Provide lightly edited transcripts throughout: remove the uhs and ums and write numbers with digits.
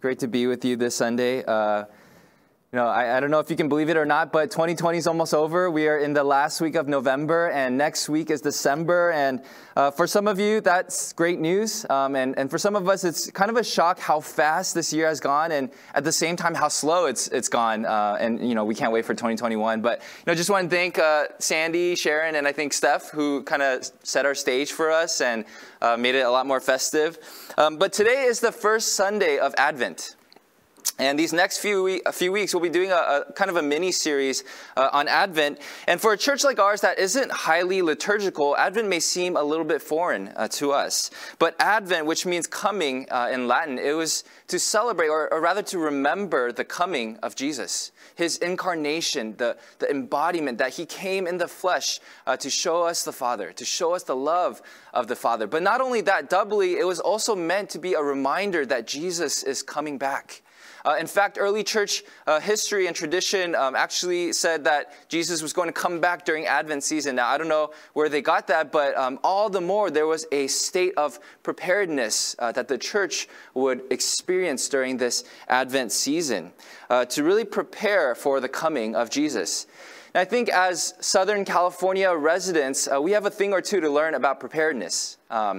Great to be with you this Sunday. I don't know if you can believe it or not, but 2020 is almost over. We are in the last week of November, and next week is December. And for some of you, that's great news. And for some of us, it's kind of a shock how fast this year has gone, and at the same time, how slow it's gone. And we can't wait for 2021. But just want to thank Sandy, Sharon, and I think Steph, who kind of set our stage for us and made it a lot more festive. But today is the first Sunday of Advent. And these next few weeks, we'll be doing a kind of a mini-series on Advent. And for a church like ours that isn't highly liturgical, Advent may seem a little bit foreign to us. But Advent, which means coming in Latin, it was to celebrate, or rather to remember the coming of Jesus. His incarnation, the embodiment that he came in the flesh to show us the Father, to show us the love of the Father. But not only that, doubly, it was also meant to be a reminder that Jesus is coming back. In fact, early church history and tradition actually said that Jesus was going to come back during Advent season. Now, I don't know where they got that, but all the more there was a state of preparedness that the church would experience during this Advent season to really prepare for the coming of Jesus. And I think as Southern California residents, we have a thing or two to learn about preparedness.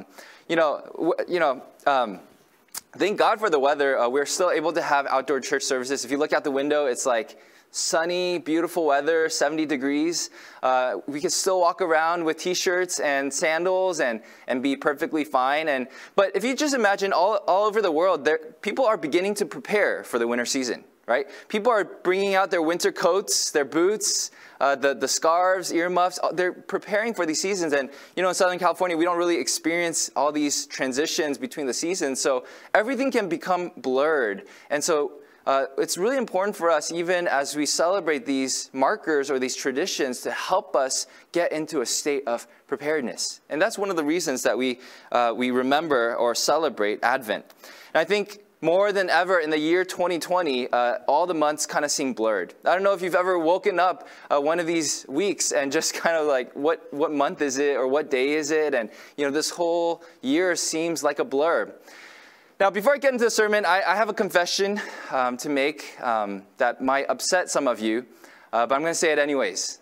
Thank God for the weather. We're still able to have outdoor church services. If you look out the window, it's like sunny, beautiful weather, 70 degrees. We can still walk around with t-shirts and sandals and be perfectly fine. But if you just imagine all over the world, people are beginning to prepare for the winter season, right? People are bringing out their winter coats, their boots, the scarves, earmuffs. They're preparing for these seasons. And, in Southern California, we don't really experience all these transitions between the seasons. So everything can become blurred. And so it's really important for us, even as we celebrate these markers or these traditions, to help us get into a state of preparedness. And that's one of the reasons that we remember or celebrate Advent. And I think more than ever in the year 2020, all the months kind of seem blurred. I don't know if you've ever woken up one of these weeks and just kind of like, what month is it or what day is it? And, this whole year seems like a blur. Now, before I get into the sermon, I have a confession to make that might upset some of you, but I'm going to say it anyways.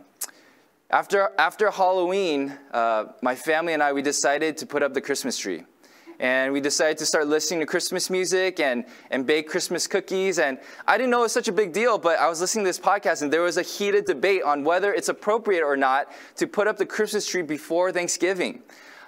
After Halloween, my family and I, we decided to put up the Christmas tree. And we decided to start listening to Christmas music and bake Christmas cookies. And I didn't know it was such a big deal, but I was listening to this podcast, and there was a heated debate on whether it's appropriate or not to put up the Christmas tree before Thanksgiving.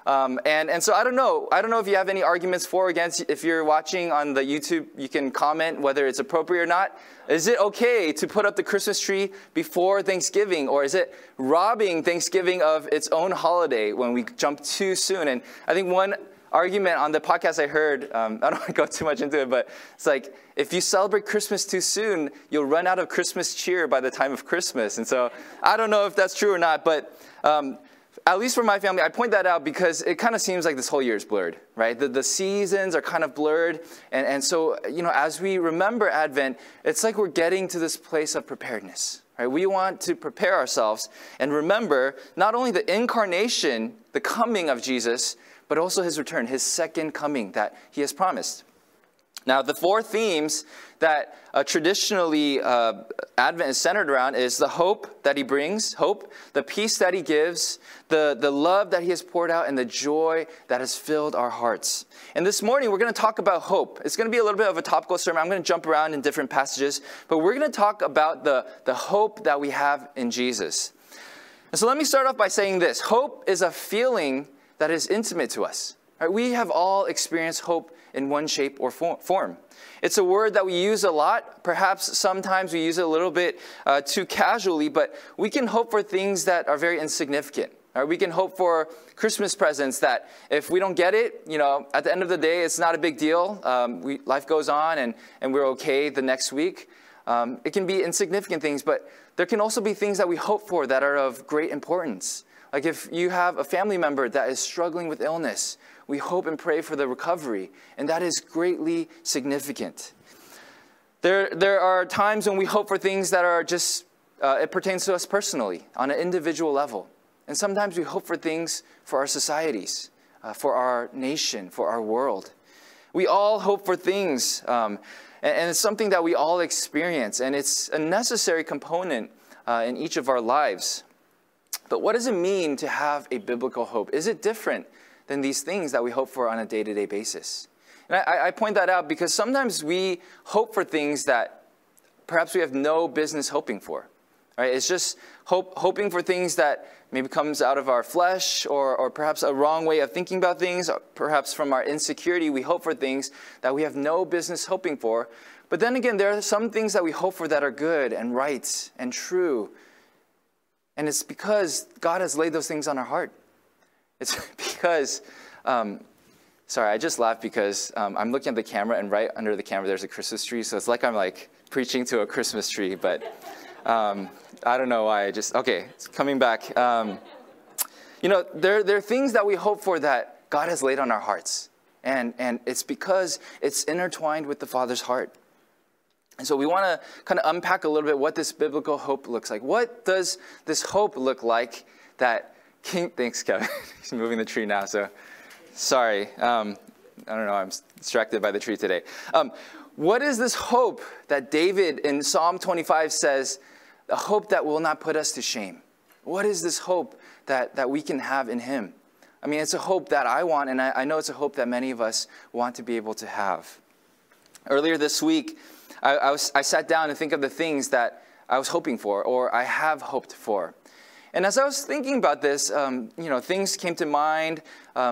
And so I don't know if you have any arguments for or against. If you're watching on the YouTube, you can comment whether it's appropriate or not. Is it okay to put up the Christmas tree before Thanksgiving, or is it robbing Thanksgiving of its own holiday when we jump too soon? And I think one argument on the podcast I heard, I don't want to go too much into it, but it's like, if you celebrate Christmas too soon, you'll run out of Christmas cheer by the time of Christmas. And so I don't know if that's true or not, but at least for my family, I point that out because it kind of seems like this whole year is blurred, right? The seasons are kind of blurred. And so, as we remember Advent, it's like we're getting to this place of preparedness, right? We want to prepare ourselves and remember not only the incarnation, the coming of Jesus, but also his return, his second coming that he has promised. Now, the four themes that traditionally Advent is centered around is the hope that he brings, the peace that he gives, the love that he has poured out, and the joy that has filled our hearts. And this morning, we're going to talk about hope. It's going to be a little bit of a topical sermon. I'm going to jump around in different passages, but we're going to talk about the hope that we have in Jesus. And so let me start off by saying this. Hope is a feeling that is intimate to us. Right? We have all experienced hope in one shape or form. It's a word that we use a lot. Perhaps sometimes we use it a little bit too casually, but we can hope for things that are very insignificant. Right? We can hope for Christmas presents that if we don't get it, at the end of the day, it's not a big deal. Life goes on and we're okay the next week. It can be insignificant things, but there can also be things that we hope for that are of great importance. Like if you have a family member that is struggling with illness, we hope and pray for the recovery, and that is greatly significant. There are times when we hope for things that are just, it pertains to us personally, on an individual level. And sometimes we hope for things for our societies, for our nation, for our world. We all hope for things, and it's something that we all experience, and it's a necessary component in each of our lives. But what does it mean to have a biblical hope? Is it different than these things that we hope for on a day-to-day basis? And I point that out because sometimes we hope for things that perhaps we have no business hoping for. Right? It's just hoping for things that maybe comes out of our flesh or perhaps a wrong way of thinking about things. Or perhaps from our insecurity, we hope for things that we have no business hoping for. But then again, there are some things that we hope for that are good and right and true. And it's because God has laid those things on our heart. It's because, sorry, I just laughed because I'm looking at the camera, and right under the camera there's a Christmas tree. So it's like I'm like preaching to a Christmas tree, but I don't know why. Okay, it's coming back. You know, there are things that we hope for that God has laid on our hearts. And it's because it's intertwined with the Father's heart. And so we want to kind of unpack a little bit what this biblical hope looks like. What does this hope look like that thanks, Kevin. He's moving the tree now, so sorry. I don't know, I'm distracted by the tree today. What is this hope that David in Psalm 25 says, a hope that will not put us to shame? What is this hope that we can have in him? I mean, it's a hope that I want, and I know it's a hope that many of us want to be able to have. Earlier this week, I sat down to think of the things that I was hoping for, or I have hoped for. And as I was thinking about this, things came to mind,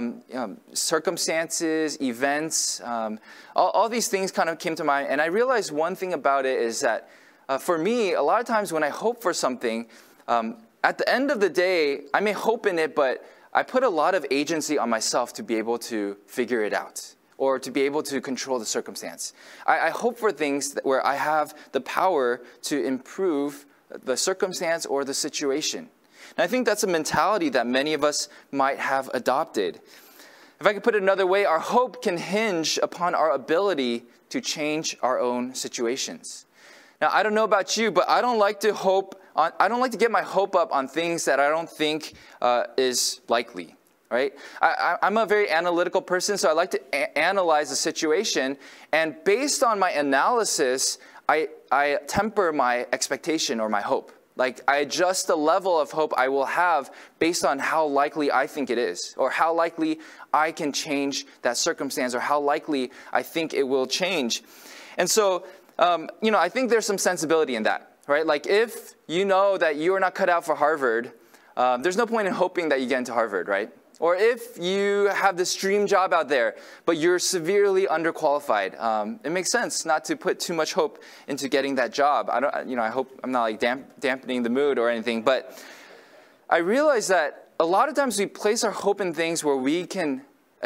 circumstances, events, all these things kind of came to mind. And I realized one thing about it is that for me, a lot of times when I hope for something, at the end of the day, I may hope in it, but I put a lot of agency on myself to be able to figure it out, or to be able to control the circumstance. I hope for things where I have the power to improve the circumstance or the situation. And I think that's a mentality that many of us might have adopted. If I could put it another way, our hope can hinge upon our ability to change our own situations. Now, I don't know about you, but I don't like to get my hope up on things that I don't think is likely. Right? I'm a very analytical person, so I like to analyze the situation. And based on my analysis, I temper my expectation or my hope. Like, I adjust the level of hope I will have based on how likely I think it is, or how likely I can change that circumstance, or how likely I think it will change. And so, I think there's some sensibility in that, right? Like, if you know that you are not cut out for Harvard, there's no point in hoping that you get into Harvard, right? Or if you have this dream job out there, but you're severely underqualified, it makes sense not to put too much hope into getting that job. I hope I'm not like dampening the mood or anything, but I realize that a lot of times we place our hope in things where we can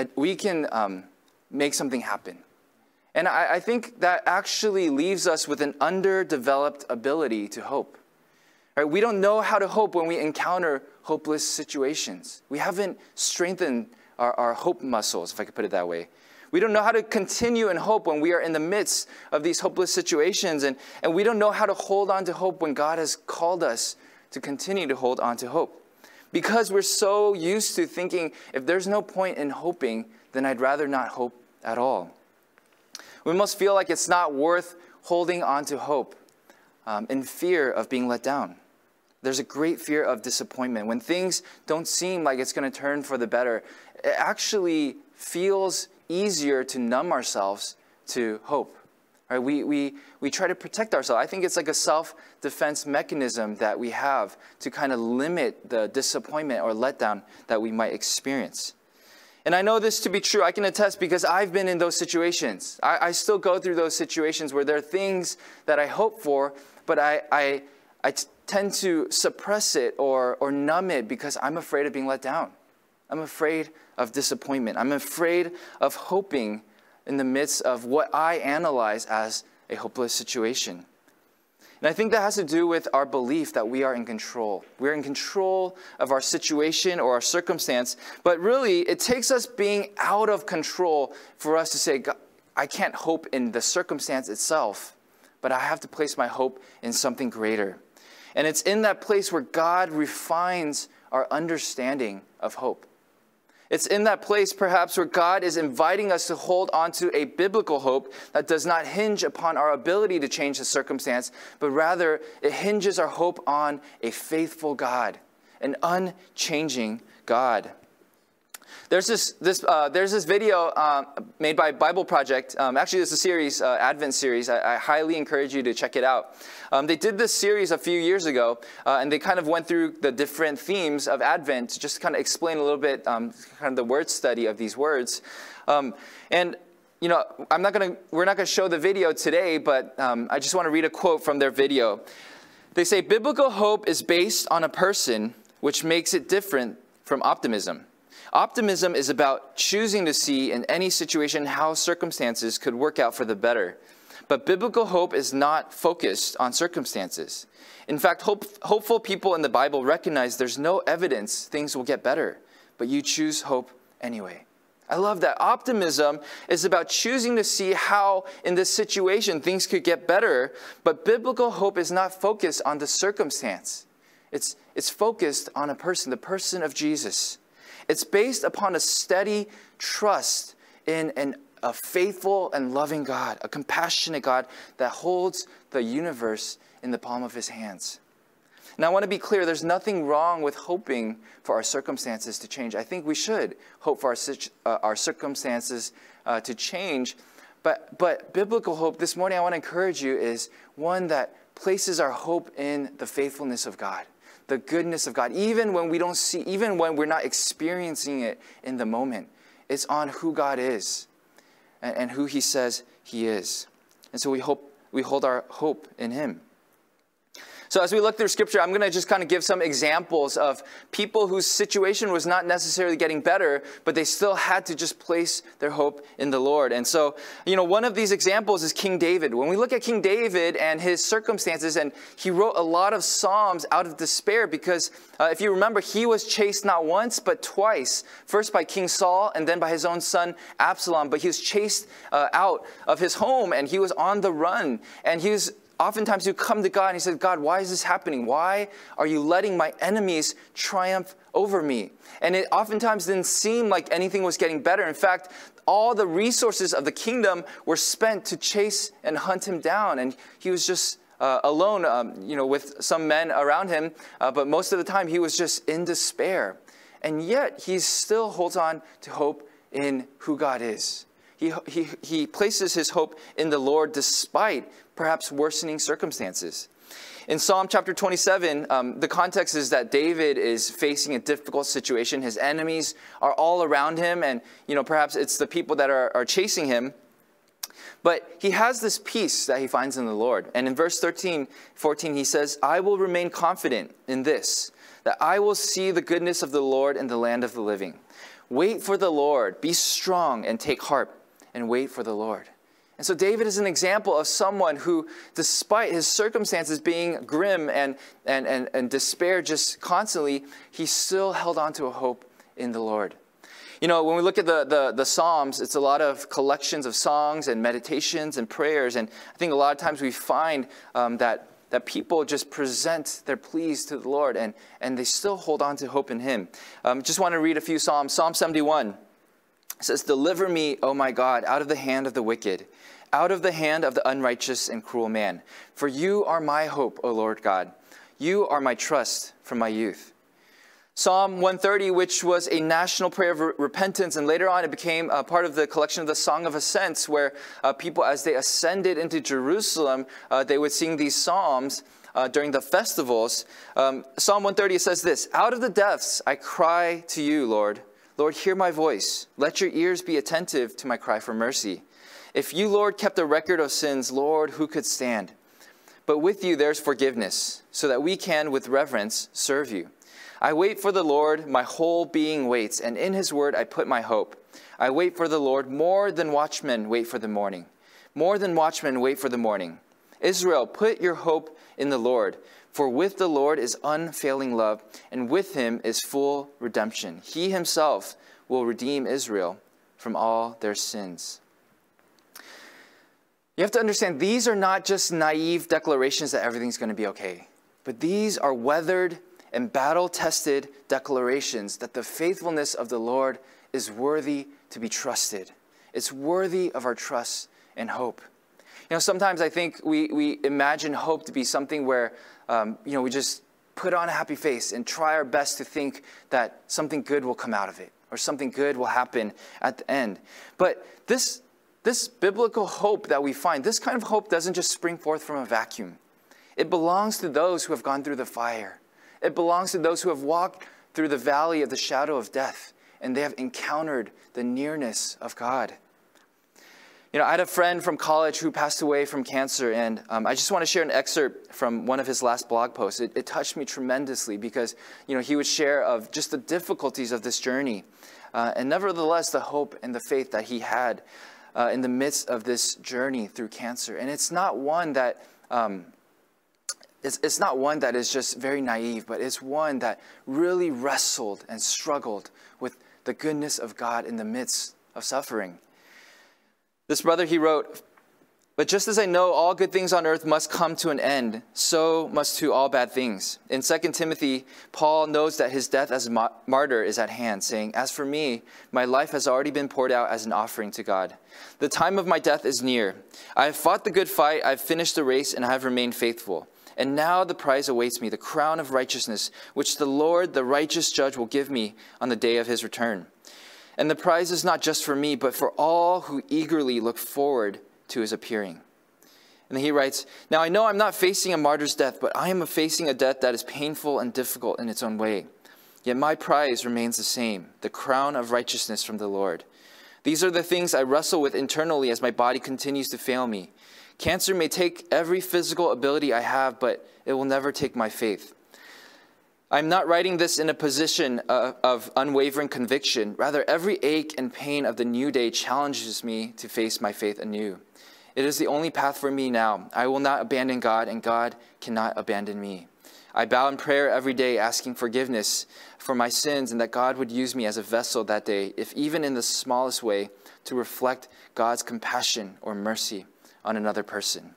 make something happen. And I think that actually leaves us with an underdeveloped ability to hope. Right? We don't know how to hope when we encounter hopeless situations. We haven't strengthened our hope muscles, if I could put it that way. We don't know how to continue in hope when we are in the midst of these hopeless situations. And we don't know how to hold on to hope when God has called us to continue to hold on to hope. Because we're so used to thinking, if there's no point in hoping, then I'd rather not hope at all. We must feel like it's not worth holding on to hope in fear of being let down. There's a great fear of disappointment. When things don't seem like it's going to turn for the better, it actually feels easier to numb ourselves to hope. Right? We try to protect ourselves. I think it's like a self-defense mechanism that we have to kind of limit the disappointment or letdown that we might experience. And I know this to be true. I can attest because I've been in those situations. I still go through those situations where there are things that I hope for, but I tend to suppress it or numb it because I'm afraid of being let down. I'm afraid of disappointment. I'm afraid of hoping in the midst of what I analyze as a hopeless situation. And I think that has to do with our belief that we are in control. We're in control of our situation or our circumstance, but really it takes us being out of control for us to say, God, I can't hope in the circumstance itself, but I have to place my hope in something greater. And it's in that place where God refines our understanding of hope. It's in that place, perhaps, where God is inviting us to hold on to a biblical hope that does not hinge upon our ability to change the circumstance, but rather it hinges our hope on a faithful God, an unchanging God. There's this video made by Bible Project. Actually, it's a series, Advent series. I highly encourage you to check it out. They did this series a few years ago, and they kind of went through the different themes of Advent to just kind of explain a little bit, kind of the word study of these words. And you know, we're not gonna show the video today, but I just want to read a quote from their video. They say, "Biblical hope is based on a person, which makes it different from optimism. Optimism is about choosing to see in any situation how circumstances could work out for the better. But biblical hope is not focused on circumstances. In fact, hopeful people in the Bible recognize there's no evidence things will get better, but you choose hope anyway." I love that. Optimism is about choosing to see how in this situation things could get better, but biblical hope is not focused on the circumstance. It's focused on a person, the person of Jesus. It's based upon a steady trust in a faithful and loving God, a compassionate God that holds the universe in the palm of his hands. Now, I want to be clear, there's nothing wrong with hoping for our circumstances to change. I think we should hope for our circumstances to change. But biblical hope, this morning I want to encourage you, is one that places our hope in the faithfulness of God, the goodness of God, even when we don't see, even when we're not experiencing it in the moment. It's on who God is and who he says he is. And so we hold our hope in him. So as we look through Scripture, I'm going to just kind of give some examples of people whose situation was not necessarily getting better, but they still had to just place their hope in the Lord. And so, you know, one of these examples is King David. When we look at King David and his circumstances, and he wrote a lot of Psalms out of despair because, if you remember, he was chased not once, but twice. First by King Saul and then by his own son Absalom. But he was chased out of his home and he was on the run. And oftentimes you come to God and he said, "God, why is this happening? Why are you letting my enemies triumph over me?" And it oftentimes didn't seem like anything was getting better. In fact, all the resources of the kingdom were spent to chase and hunt him down. And he was just alone, with some men around him. But most of the time he was just in despair. And yet he still holds on to hope in who God is. He places his hope in the Lord despite perhaps worsening circumstances. In Psalm chapter 27, the context is that David is facing a difficult situation. His enemies are all around him, and perhaps it's the people that are chasing him. But he has this peace that he finds in the Lord. And in verse 14, he says, "I will remain confident in this, that I will see the goodness of the Lord in the land of the living. Wait for the Lord, be strong and take heart, and wait for the Lord." And so David is an example of someone who, despite his circumstances being grim and despair just constantly, he still held on to a hope in the Lord. When we look at the Psalms, it's a lot of collections of songs and meditations and prayers. And I think a lot of times we find that people just present their pleas to the Lord and they still hold on to hope in him. Just want to read a few Psalms. Psalm 71. It says, "Deliver me, O my God, out of the hand of the wicked, out of the hand of the unrighteous and cruel man. For you are my hope, O Lord God. You are my trust from my youth." Psalm 130, which was a national prayer of repentance, and later on it became a part of the collection of the Song of Ascents, where people, as they ascended into Jerusalem, they would sing these psalms during the festivals. Psalm 130 says this, "Out of the depths I cry to you, Lord. Lord, hear my voice. Let your ears be attentive to my cry for mercy. If you, Lord, kept a record of sins, Lord, who could stand? But with you there's forgiveness, so that we can with reverence serve you. I wait for the Lord, my whole being waits, and in his word I put my hope. I wait for the Lord more than watchmen wait for the morning. More than watchmen wait for the morning. Israel, put your hope in the Lord. For with the Lord is unfailing love, and with him is full redemption. He himself will redeem Israel from all their sins." You have to understand, these are not just naive declarations that everything's going to be okay. But these are weathered and battle-tested declarations that the faithfulness of the Lord is worthy to be trusted. It's worthy of our trust and hope. Sometimes I think we imagine hope to be something where, we just put on a happy face and try our best to think that something good will come out of it or something good will happen at the end. But this biblical hope that we find, this kind of hope doesn't just spring forth from a vacuum. It belongs to those who have gone through the fire. It belongs to those who have walked through the valley of the shadow of death, and they have encountered the nearness of God. I had a friend from college who passed away from cancer, and I just want to share an excerpt from one of his last blog posts. It touched me tremendously because, he would share of just the difficulties of this journey, and nevertheless the hope and the faith that he had in the midst of this journey through cancer. And it's not one that it's not one that is just very naive, but it's one that really wrestled and struggled with the goodness of God in the midst of suffering. This brother, he wrote, "But just as I know all good things on earth must come to an end, so must too all bad things." In 2 Timothy, Paul knows that his death as a martyr is at hand, saying, "As for me, my life has already been poured out as an offering to God. The time of my death is near. I have fought the good fight, I have finished the race, and I have remained faithful. And now the prize awaits me, the crown of righteousness, which the Lord, the righteous judge, will give me on the day of his return. And the prize is not just for me, but for all who eagerly look forward to his appearing." And then he writes, "Now I know I'm not facing a martyr's death, but I am facing a death that is painful and difficult in its own way. Yet my prize remains the same, the crown of righteousness from the Lord. These are the things I wrestle with internally as my body continues to fail me. Cancer may take every physical ability I have, but it will never take my faith. I'm not writing this in a position of unwavering conviction. Rather, every ache and pain of the new day challenges me to face my faith anew. It is the only path for me now. I will not abandon God, and God cannot abandon me. I bow in prayer every day, asking forgiveness for my sins, and that God would use me as a vessel that day, if even in the smallest way, to reflect God's compassion or mercy on another person."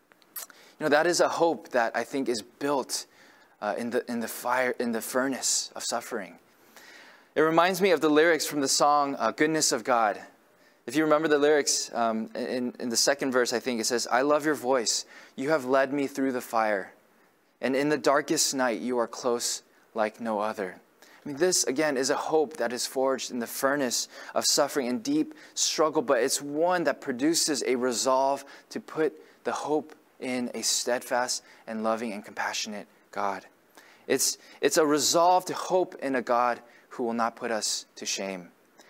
That is a hope that I think is built in the furnace of suffering. It reminds me of the lyrics from the song "Goodness of God." If you remember the lyrics in the second verse, I think it says, "I love your voice. You have led me through the fire. And in the darkest night, you are close like no other." This, again, is a hope that is forged in the furnace of suffering and deep struggle, but it's one that produces a resolve to put the hope in a steadfast and loving and compassionate God. It's a resolve to hope in a God who will not put us to shame.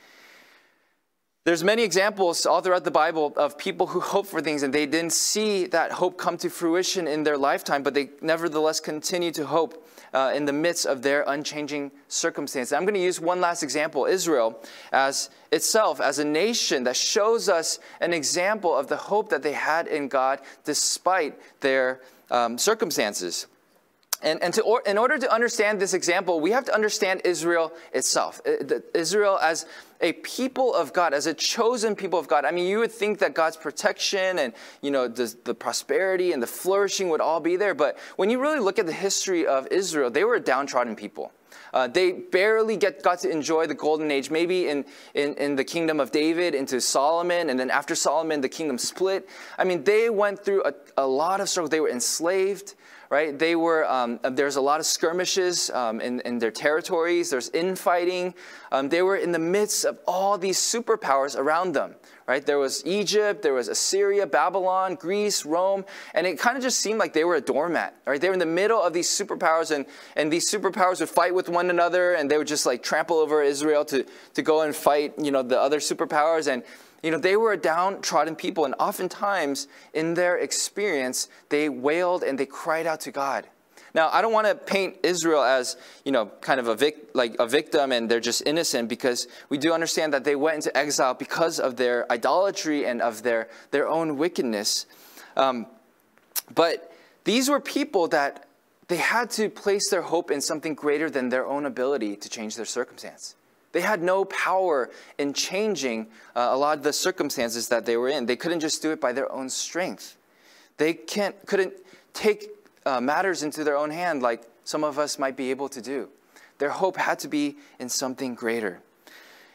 There's many examples all throughout the Bible of people who hope for things and they didn't see that hope come to fruition in their lifetime, but they nevertheless continue to hope in the midst of their unchanging circumstances. I'm going to use one last example, Israel as itself, as a nation that shows us an example of the hope that they had in God despite their circumstances. And in order to understand this example, we have to understand Israel itself. Israel as a people of God, as a chosen people of God. You would think that God's protection and, the prosperity and the flourishing would all be there. But when you really look at the history of Israel, they were a downtrodden people. They barely got to enjoy the golden age, maybe in the kingdom of David into Solomon, and then after Solomon, the kingdom split. They went through a lot of struggles. They were enslaved, right? They were there's a lot of skirmishes in their territories. There's infighting. They were in the midst of all these superpowers around them, right? There was Egypt, there was Assyria, Babylon, Greece, Rome, and it kind of just seemed like they were a doormat, right? They were in the middle of these superpowers, and these superpowers would fight with one another, and they would just like trample over Israel to go and fight, the other superpowers. And they were a downtrodden people, and oftentimes in their experience, they wailed and they cried out to God. Now, I don't want to paint Israel as, kind of a victim and they're just innocent, because we do understand that they went into exile because of their idolatry and of their own wickedness. But these were people that they had to place their hope in something greater than their own ability to change their circumstance. They had no power in changing a lot of the circumstances that they were in. They couldn't just do it by their own strength. They couldn't take matters into their own hand like some of us might be able to do. Their hope had to be in something greater.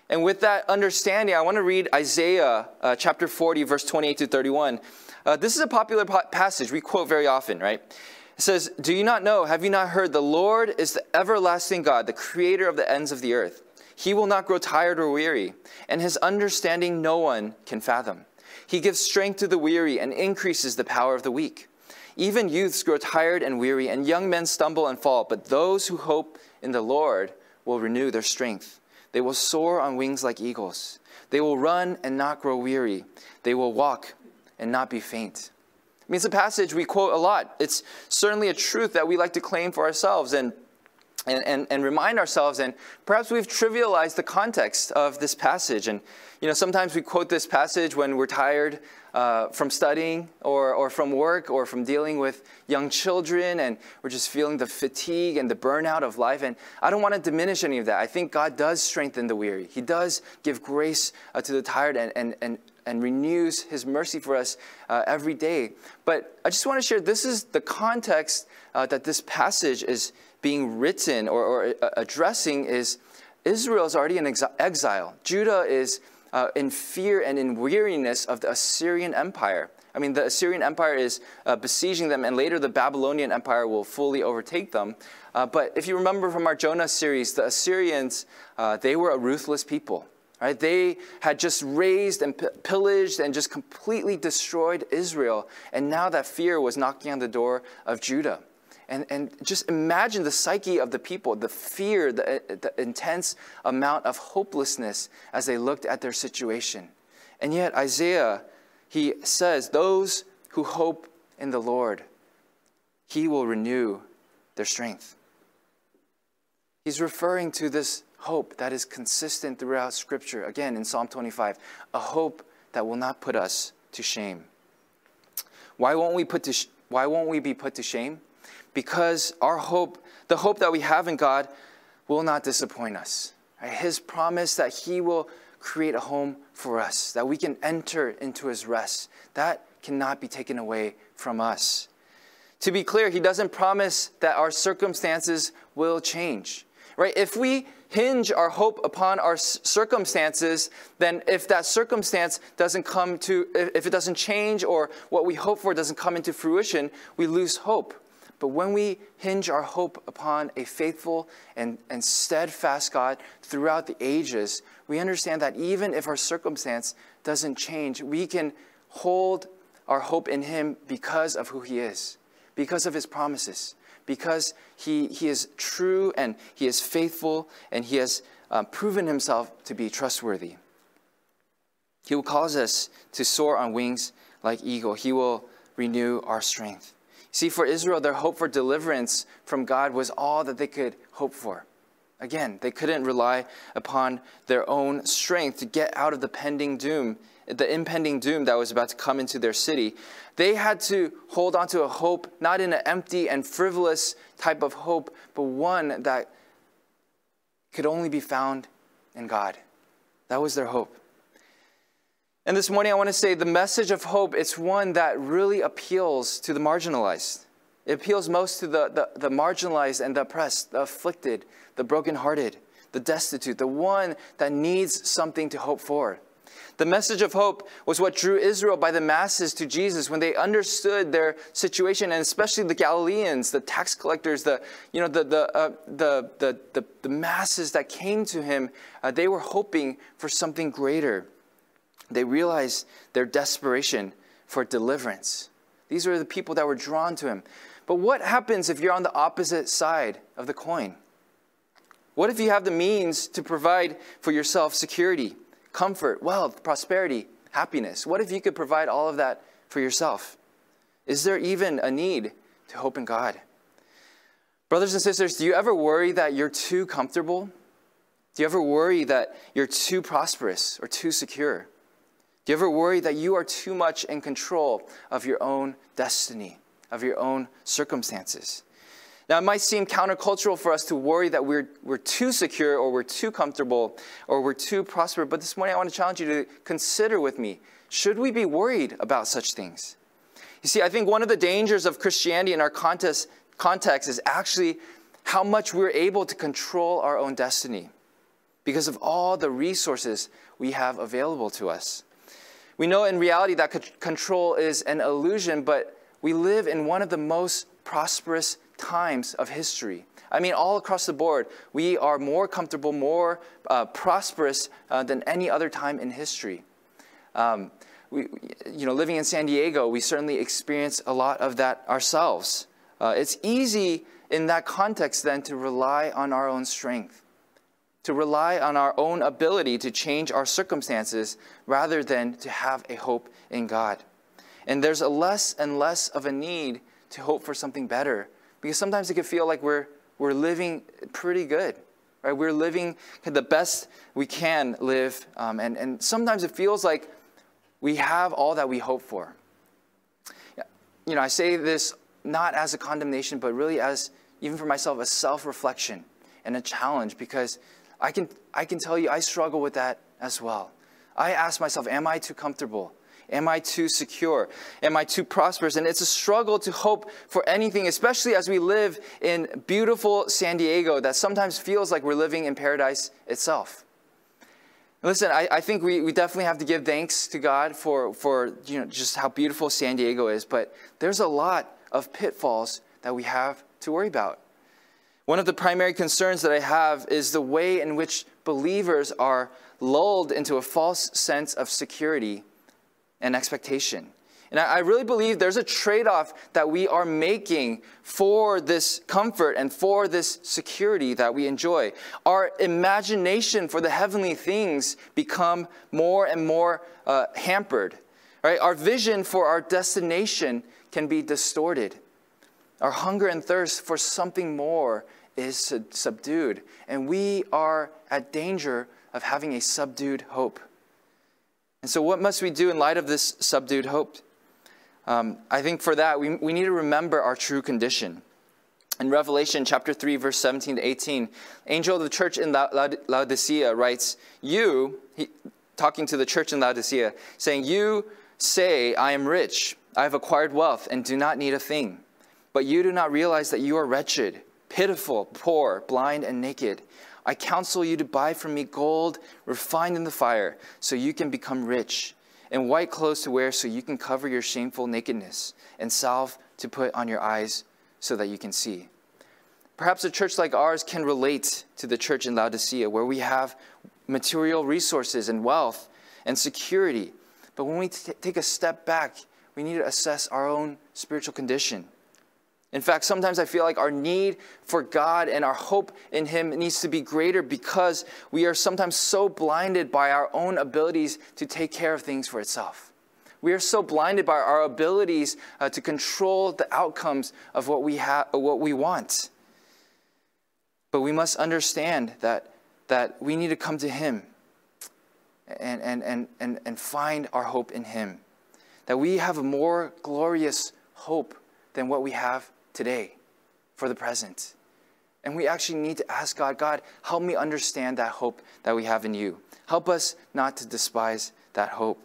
And with that understanding, I want to read Isaiah chapter 40, verse 28 to 31. This is a popular passage we quote very often, right? It says, "Do you not know, have you not heard, the Lord is the everlasting God, the creator of the ends of the earth. He will not grow tired or weary, and his understanding no one can fathom. He gives strength to the weary and increases the power of the weak. Even youths grow tired and weary, and young men stumble and fall. But those who hope in the Lord will renew their strength. They will soar on wings like eagles. They will run and not grow weary. They will walk and not be faint." I mean, it's a passage we quote a lot. It's certainly a truth that we like to claim for ourselves and remind ourselves. And perhaps we've trivialized the context of this passage. And, sometimes we quote this passage when we're tired from studying or from work or from dealing with young children, and we're just feeling the fatigue and the burnout of life. And I don't want to diminish any of that. I think God does strengthen the weary. He does give grace to the tired and renews his mercy for us every day. But I just want to share, this is the context that this passage is being written or addressing. Is Israel is already in exile. Judah is in fear and in weariness of the Assyrian Empire. I mean, the Assyrian Empire is besieging them, and later the Babylonian Empire will fully overtake them. But if you remember from our Jonah series, the Assyrians, they were a ruthless people. Right? They had just razed and pillaged and just completely destroyed Israel. And now that fear was knocking on the door of Judah. And just imagine the psyche of the people, the fear, the intense amount of hopelessness as they looked at their situation. And yet Isaiah, he says, those who hope in the Lord, he will renew their strength. He's referring to this hope that is consistent throughout Scripture. Again, in Psalm 25, a hope that will not put us to shame. Why won't we be put to shame? Because our hope, the hope that we have in God, will not disappoint us. Right? His promise that he will create a home for us, that we can enter into his rest, that cannot be taken away from us. To be clear, he doesn't promise that our circumstances will change. Right? If we hinge our hope upon our circumstances, then if that circumstance doesn't if it doesn't change or what we hope for doesn't come into fruition, we lose hope. But when we hinge our hope upon a faithful and steadfast God throughout the ages, we understand that even if our circumstance doesn't change, we can hold our hope in him because of who he is, because of his promises. Because he is true and he is faithful and he has proven himself to be trustworthy. He will cause us to soar on wings like eagle. He will renew our strength. See, for Israel, their hope for deliverance from God was all that they could hope for. Again, they couldn't rely upon their own strength to get out of the impending doom that was about to come into their city. They had to hold on to a hope, not in an empty and frivolous type of hope, but one that could only be found in God. That was their hope. And this morning I want to say the message of hope, it's one that really appeals to the marginalized. It appeals most to the marginalized and the oppressed, the afflicted, the brokenhearted, the destitute, the one that needs something to hope for. The message of hope was what drew Israel by the masses to Jesus when they understood their situation, and especially the Galileans, the tax collectors, the masses that came to him. They were hoping for something greater. They realized their desperation for deliverance. These were the people that were drawn to him. But what happens if you're on the opposite side of the coin? What if you have the means to provide for yourself security, comfort, wealth, prosperity, happiness? What if you could provide all of that for yourself? Is there even a need to hope in God? Brothers and sisters, do you ever worry that you're too comfortable? Do you ever worry that you're too prosperous or too secure? Do you ever worry that you are too much in control of your own destiny, of your own circumstances? Now, it might seem countercultural for us to worry that we're too secure or we're too comfortable or we're too prosperous. But this morning, I want to challenge you to consider with me, should we be worried about such things? You see, I think one of the dangers of Christianity in our context is actually how much we're able to control our own destiny. because of all the resources we have available to us. We know in reality that control is an illusion, but we live in one of the most prosperous times of history. I mean, all across the board, we are more comfortable, more prosperous than any other time in history. Living in San Diego, we certainly experience a lot of that ourselves. It's easy in that context then to rely on our own strength, to rely on our own ability to change our circumstances rather than to have a hope in God. And there's a less and less of a need to hope for something better, because sometimes it can feel like we're living pretty good, right? We're living the best we can live, and sometimes it feels like we have all that we hope for. I say this not as a condemnation, but really as, even for myself, a self-reflection and a challenge, because I can tell you I struggle with that as well. I ask myself, am I too comfortable? Am I too secure? Am I too prosperous? And it's a struggle to hope for anything, especially as we live in beautiful San Diego that sometimes feels like we're living in paradise itself. Listen, I think we definitely have to give thanks to God for just how beautiful San Diego is, but there's a lot of pitfalls that we have to worry about. One of the primary concerns that I have is the way in which believers are lulled into a false sense of security and expectation. And I really believe there's a trade-off that we are making for this comfort and for this security that we enjoy. Our imagination for the heavenly things become more and more hampered. Right? Our vision for our destination can be distorted. Our hunger and thirst for something more is subdued. And we are at danger of having a subdued hope. And so what must we do in light of this subdued hope? I think for that, we need to remember our true condition. In Revelation chapter 3, verse 17 to 18, angel of the church in Laodicea writes, talking to the church in Laodicea, saying, "You say, I am rich, I have acquired wealth, and do not need a thing. But you do not realize that you are wretched, pitiful, poor, blind, and naked. I counsel you to buy from me gold refined in the fire, so you can become rich, and white clothes to wear so you can cover your shameful nakedness, and salve to put on your eyes so that you can see." Perhaps a church like ours can relate to the church in Laodicea, where we have material resources and wealth and security. But when we take a step back, we need to assess our own spiritual condition. In fact, sometimes I feel like our need for God and our hope in Him needs to be greater because we are sometimes so blinded by our own abilities to take care of things for itself. We are so blinded by our abilities to control the outcomes of what we want. But we must understand that we need to come to Him and find our hope in Him. That we have a more glorious hope than what we have today for the present. And we actually need to ask God, help me understand that hope that we have in you. Help us not to despise that hope.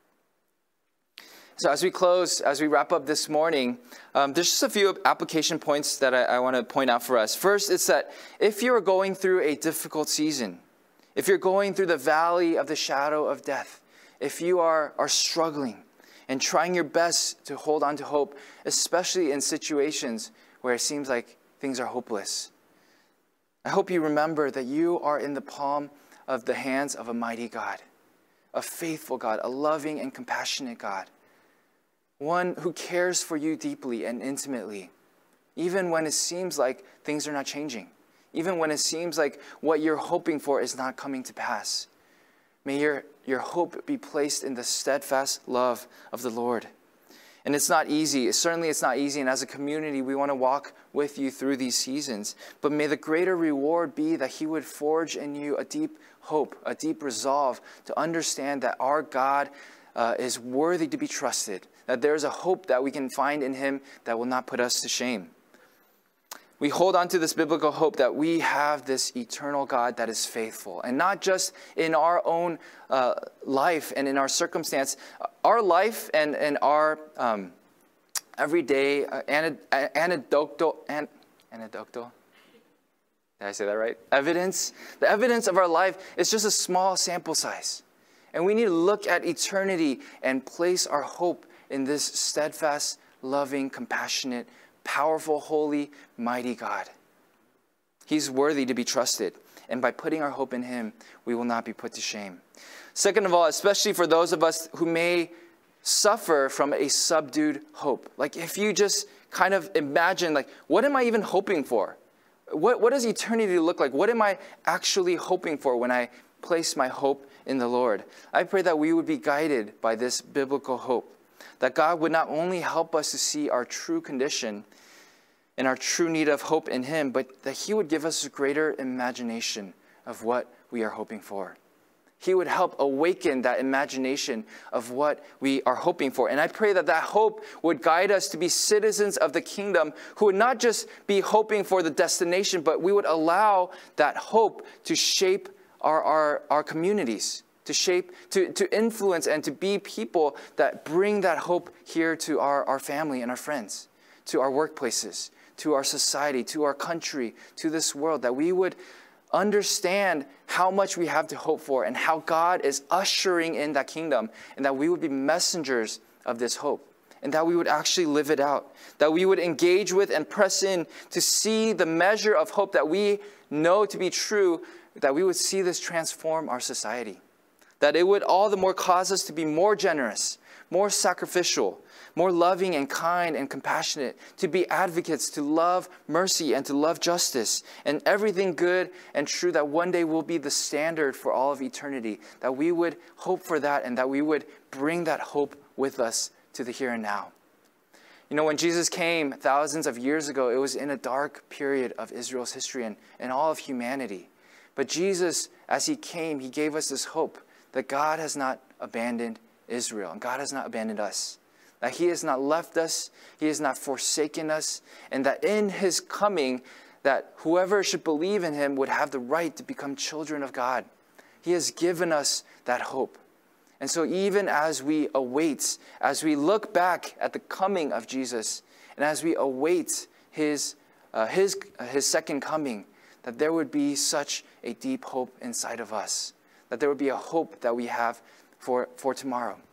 So as we close, as we wrap up this morning, there's just a few application points that I want to point out for us. First, it's that if you're going through a difficult season, if you're going through the valley of the shadow of death, if you are struggling, and trying your best to hold on to hope, especially in situations where it seems like things are hopeless. I hope you remember that you are in the palm of the hands of a mighty God, a faithful God, a loving and compassionate God, one who cares for you deeply and intimately, even when it seems like things are not changing, even when it seems like what you're hoping for is not coming to pass. May your hope be placed in the steadfast love of the Lord. And it's not easy. Certainly it's not easy. And as a community, we want to walk with you through these seasons. But may the greater reward be that He would forge in you a deep hope, a deep resolve to understand that our God is worthy to be trusted, that there is a hope that we can find in Him that will not put us to shame. We hold on to this biblical hope that we have this eternal God that is faithful. And not just in our own life and in our circumstance. Our life and our everyday anecdotal Did I say that right? Evidence. The evidence of our life is just a small sample size. And we need to look at eternity and place our hope in this steadfast, loving, compassionate, powerful, holy, mighty God. He's worthy to be trusted. And by putting our hope in him, we will not be put to shame. Second of all, especially for those of us who may suffer from a subdued hope. Like if you just kind of imagine, like, what am I even hoping for? What does eternity look like? What am I actually hoping for when I place my hope in the Lord? I pray that we would be guided by this biblical hope. That God would not only help us to see our true condition and our true need of hope in him, but that he would give us a greater imagination of what we are hoping for. He would help awaken that imagination of what we are hoping for. And I pray that that hope would guide us to be citizens of the kingdom who would not just be hoping for the destination, but we would allow that hope to shape our communities, to influence and to be people that bring that hope here to our family and our friends, to our workplaces, to our society, to our country, to this world, that we would understand how much we have to hope for and how God is ushering in that kingdom, and that we would be messengers of this hope, and that we would actually live it out, that we would engage with and press in to see the measure of hope that we know to be true, that we would see this transform our society, that it would all the more cause us to be more generous, more sacrificial, more loving and kind and compassionate, to be advocates, to love mercy and to love justice and everything good and true that one day will be the standard for all of eternity, that we would hope for that and that we would bring that hope with us to the here and now. You know, when Jesus came thousands of years ago, it was in a dark period of Israel's history and all of humanity. But Jesus, as he came, he gave us this hope that God has not abandoned Israel and God has not abandoned us. That he has not left us, he has not forsaken us, and that in his coming, that whoever should believe in him would have the right to become children of God. He has given us that hope. And so even as we await, as we look back at the coming of Jesus, and as we await his second coming, that there would be such a deep hope inside of us, that there would be a hope that we have for tomorrow.